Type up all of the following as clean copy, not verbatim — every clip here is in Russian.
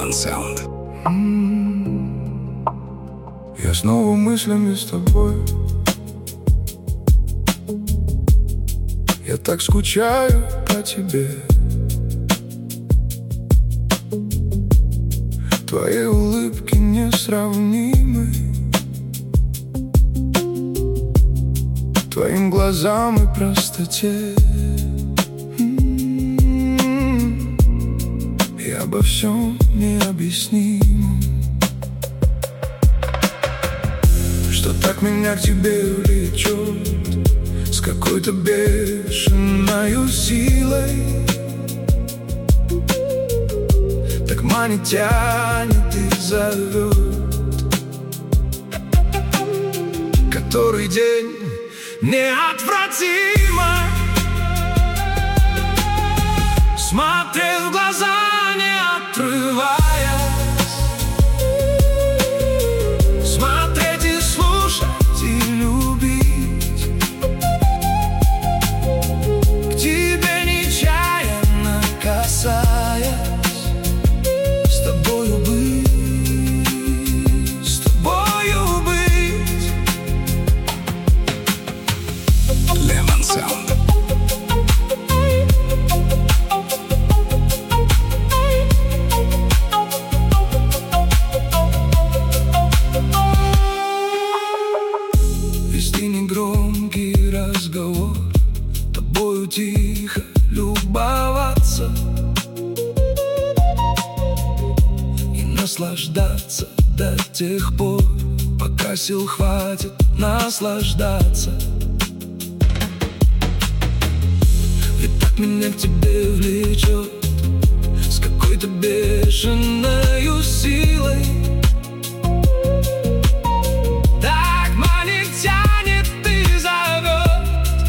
Lemon Sound. Я снова мыслями с тобой. Я так скучаю по тебе. Твои улыбки несравнимы, твоим глазам и простоте. И обо всем необъяснимом, что так меня к тебе влечет с какой-то бешеной силой. Так манит, тянет и зовет. Который день неотвратимо смотреть в глаза, не отрываясь, смотреть и слушать и любить. К тебе нечаянно касаясь, с тобою быть, с тобою быть. Lemon Sound. Вести негромкий разговор, тобою тихо любоваться и наслаждаться до тех пор, пока сил хватит наслаждаться. Ведь так меня к тебе влечет с какой-то бешеной силой. Так манит, тянет и зовет.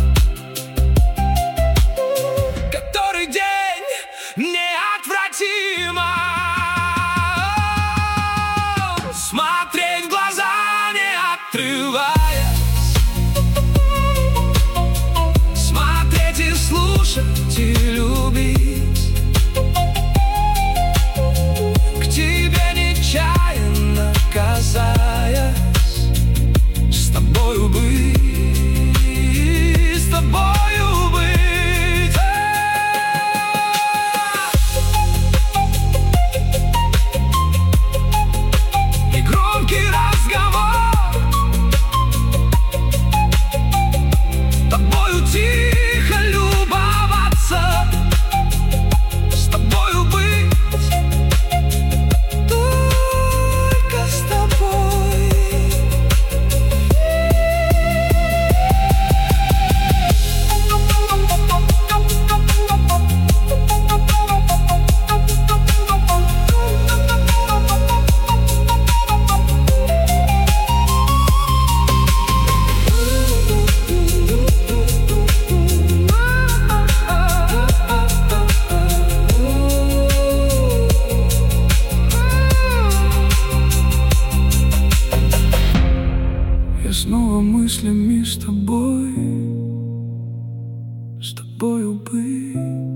Который день неотвратимо смотреть в глаза, не отрываясь, смотреть и слушать и любить. К тебе нечаянно касаясь, с тобою быть, с тобою быть. Негромкий разговор, тобою тихо любоваться, с тобою быть, только с тобой. Я снова мыслями с тобой, с тобою быть.